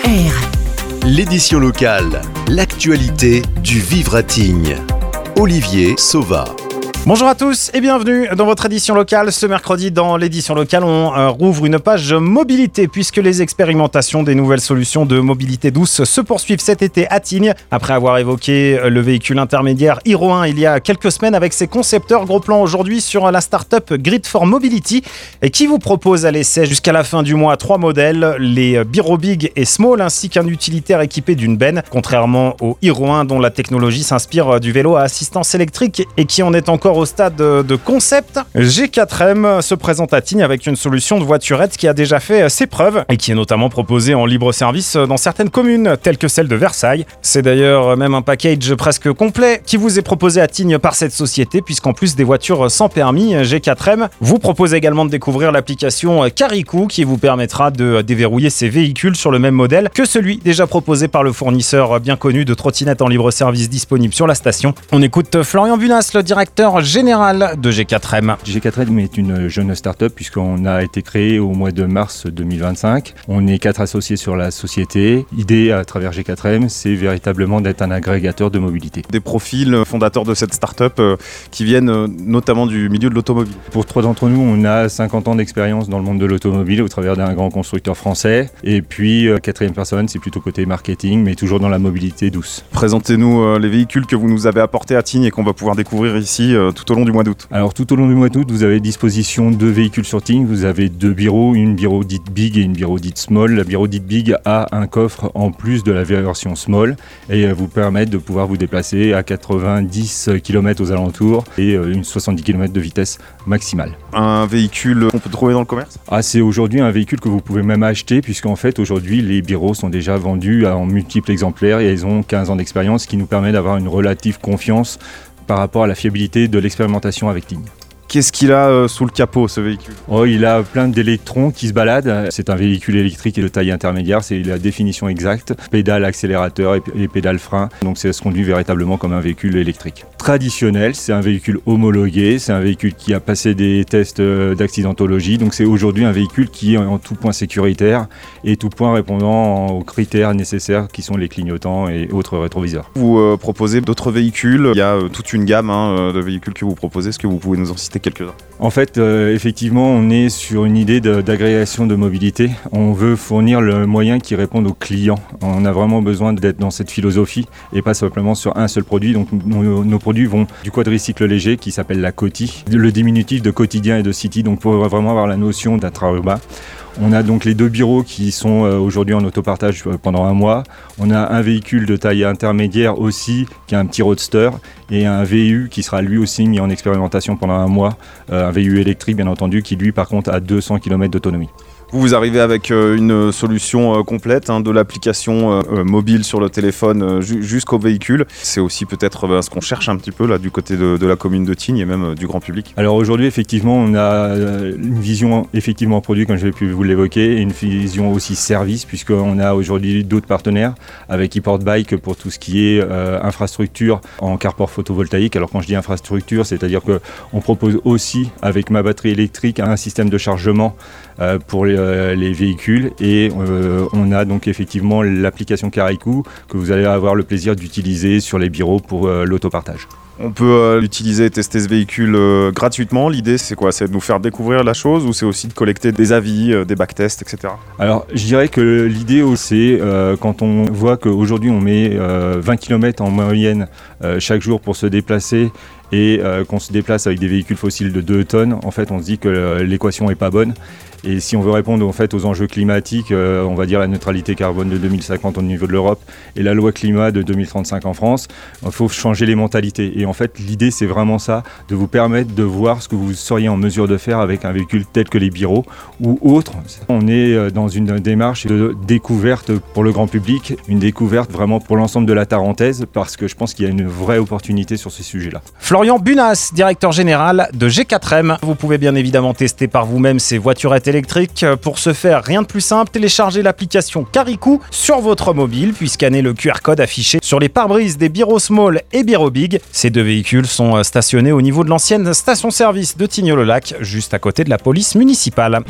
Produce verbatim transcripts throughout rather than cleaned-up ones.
R. L'édition locale, l'actualité du vivre à Tignes. Olivier Sauva. Bonjour à tous et bienvenue dans votre édition locale. Ce mercredi, dans l'édition locale, on euh, rouvre une page mobilité puisque les expérimentations des nouvelles solutions de mobilité douce se poursuivent cet été à Tignes. Après avoir évoqué le véhicule intermédiaire Hero un il y a quelques semaines avec ses concepteurs, gros plan aujourd'hui sur la start-up Grid for Mobility et qui vous propose à l'essai jusqu'à la fin du mois trois modèles, les Biro Big et Small ainsi qu'un utilitaire équipé d'une benne, contrairement au Hero un dont la technologie s'inspire du vélo à assistance électrique et qui en est encore au stade de concept. G quatre M se présente à Tignes avec une solution de voiturette qui a déjà fait ses preuves et qui est notamment proposée en libre service dans certaines communes telles que celle de Versailles. C'est d'ailleurs même un package presque complet qui vous est proposé à Tignes par cette société puisqu'en plus des voitures sans permis, G quatre M vous propose également de découvrir l'application Caricou qui vous permettra de déverrouiller ces véhicules sur le même modèle que celui déjà proposé par le fournisseur bien connu de trottinettes en libre service disponible sur la station. On écoute Florian Bunas, le directeur général de G quatre M. G quatre M est une jeune start-up puisqu'on a été créé au mois de mars deux mille vingt-cinq. On est quatre associés sur la société. L'idée à travers G quatre M, c'est véritablement d'être un agrégateur de mobilité. Des profils fondateurs de cette start-up euh, qui viennent euh, notamment du milieu de l'automobile. Pour trois d'entre nous, on a cinquante ans d'expérience dans le monde de l'automobile au travers d'un grand constructeur français. Et puis, euh, quatrième personne, c'est plutôt côté marketing, mais toujours dans la mobilité douce. Présentez-nous euh, les véhicules que vous nous avez apportés à Tignes et qu'on va pouvoir découvrir ici euh, tout au long du mois d'août. Alors tout au long du mois d'août, vous avez à disposition deux véhicules sur Tignes. Vous avez deux Biro, une Biro dite Big et une Biro dite Small. La Biro dite Big a un coffre en plus de la version Small et vous permet de pouvoir vous déplacer à quatre-vingt-dix kilomètres aux alentours et une soixante-dix kilomètres de vitesse maximale. Un véhicule qu'on peut trouver dans le commerce ? Ah, c'est aujourd'hui un véhicule que vous pouvez même acheter puisqu'en fait aujourd'hui les Biro sont déjà vendus en multiples exemplaires et ils ont quinze ans d'expérience, ce qui nous permet d'avoir une relative confiance par rapport à la fiabilité de l'expérimentation avec Tignes. Qu'est-ce qu'il a euh, sous le capot, ce véhicule ? Oh, il a plein d'électrons qui se baladent. C'est un véhicule électrique de taille intermédiaire, c'est la définition exacte. Pédale, accélérateur et, et pédale frein. Donc ça se conduit véritablement comme un véhicule électrique. Traditionnel, c'est un véhicule homologué, c'est un véhicule qui a passé des tests d'accidentologie. Donc c'est aujourd'hui un véhicule qui est en tout point sécuritaire et tout point répondant aux critères nécessaires qui sont les clignotants et autres rétroviseurs. Vous euh, proposez d'autres véhicules. Il y a euh, toute une gamme hein, de véhicules que vous proposez. Est-ce que vous pouvez nous en citer quelques-uns ? En fait, euh, effectivement, on est sur une idée de, d'agrégation de mobilité. On veut fournir le moyen qui réponde aux clients. On a vraiment besoin d'être dans cette philosophie et pas simplement sur un seul produit. Donc nos, nos produits vont du quadricycle léger qui s'appelle la Coti, le diminutif de quotidien et de city, donc pour vraiment avoir la notion d'intra-urbain. On a donc les deux Biro qui sont aujourd'hui en autopartage pendant un mois. On a un véhicule de taille intermédiaire aussi, qui est un petit roadster, et un V U qui sera lui aussi mis en expérimentation pendant un mois. Un V U électrique bien entendu, qui lui par contre a deux cents kilomètres d'autonomie. Vous, vous arrivez avec euh, une solution euh, complète, hein, de l'application euh, mobile sur le téléphone euh, ju- jusqu'au véhicule. C'est aussi peut-être euh, ce qu'on cherche un petit peu là, du côté de, de la commune de Tignes et même euh, du grand public. Alors aujourd'hui, effectivement, on a euh, une vision effectivement produit, comme je l'ai pu vous l'évoquer, et une vision aussi service, puisqu'on a aujourd'hui d'autres partenaires avec ePort Bike pour tout ce qui est euh, infrastructure en carport photovoltaïque. Alors quand je dis infrastructure, c'est-à-dire qu'on propose aussi avec ma batterie électrique un système de chargement euh, pour les les véhicules et euh, on a donc effectivement l'application Caricou que vous allez avoir le plaisir d'utiliser sur les Biro pour euh, l'autopartage. On peut euh, l'utiliser et tester ce véhicule euh, gratuitement. L'idée, c'est quoi ? C'est de nous faire découvrir la chose ou c'est aussi de collecter des avis, euh, des backtests, et cetera. Alors, je dirais que l'idée, c'est euh, quand on voit qu'aujourd'hui, on met euh, vingt kilomètres en moyenne euh, chaque jour pour se déplacer et euh, qu'on se déplace avec des véhicules fossiles de deux tonnes, en fait, on se dit que euh, l'équation n'est pas bonne. Et si on veut répondre en fait, aux enjeux climatiques, euh, on va dire la neutralité carbone de deux mille cinquante au niveau de l'Europe et la loi climat de deux mille trente-cinq en France, il faut changer les mentalités. Et en fait, l'idée, c'est vraiment ça, de vous permettre de voir ce que vous seriez en mesure de faire avec un véhicule tel que les Biro ou autres. On est dans une démarche de découverte pour le grand public, une découverte vraiment pour l'ensemble de la Tarentaise, parce que je pense qu'il y a une vraie opportunité sur ces sujets-là. Florian Bunas, directeur général de G quatre M. Vous pouvez bien évidemment tester par vous-même ces voiturettes électriques. Pour ce faire, rien de plus simple, téléchargez l'application Caricou sur votre mobile, puis scannez le Q R code affiché sur les pare-brises des Biro Small et Biro Big. Ces deux véhicules sont stationnés au niveau de l'ancienne station-service de Tignes-le-Lac, juste à côté de la police municipale.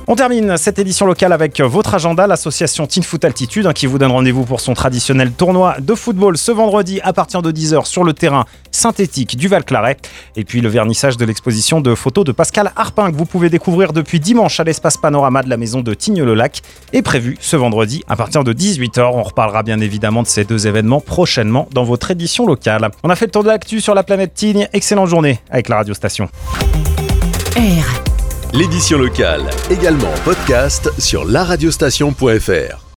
On termine cette édition locale avec votre agenda, l'association Teen Foot Altitude, hein, qui vous donne rendez-vous pour son traditionnel tournoi de football ce vendredi à partir de dix heures sur le terrain synthétique du Val-Claret. Et puis le vernissage de l'exposition de photos de Pascal Harpin que vous pouvez découvrir depuis dimanche à l'espace Panorama de la maison de Tignes-le-Lac est prévu ce vendredi à partir de dix-huit heures. On reparlera bien évidemment de ces deux événements prochainement dans votre édition locale. On a fait le tour de l'actu sur la planète Tignes. Excellente journée avec la radiostation. L'édition locale, également en podcast sur la radiostation point f r.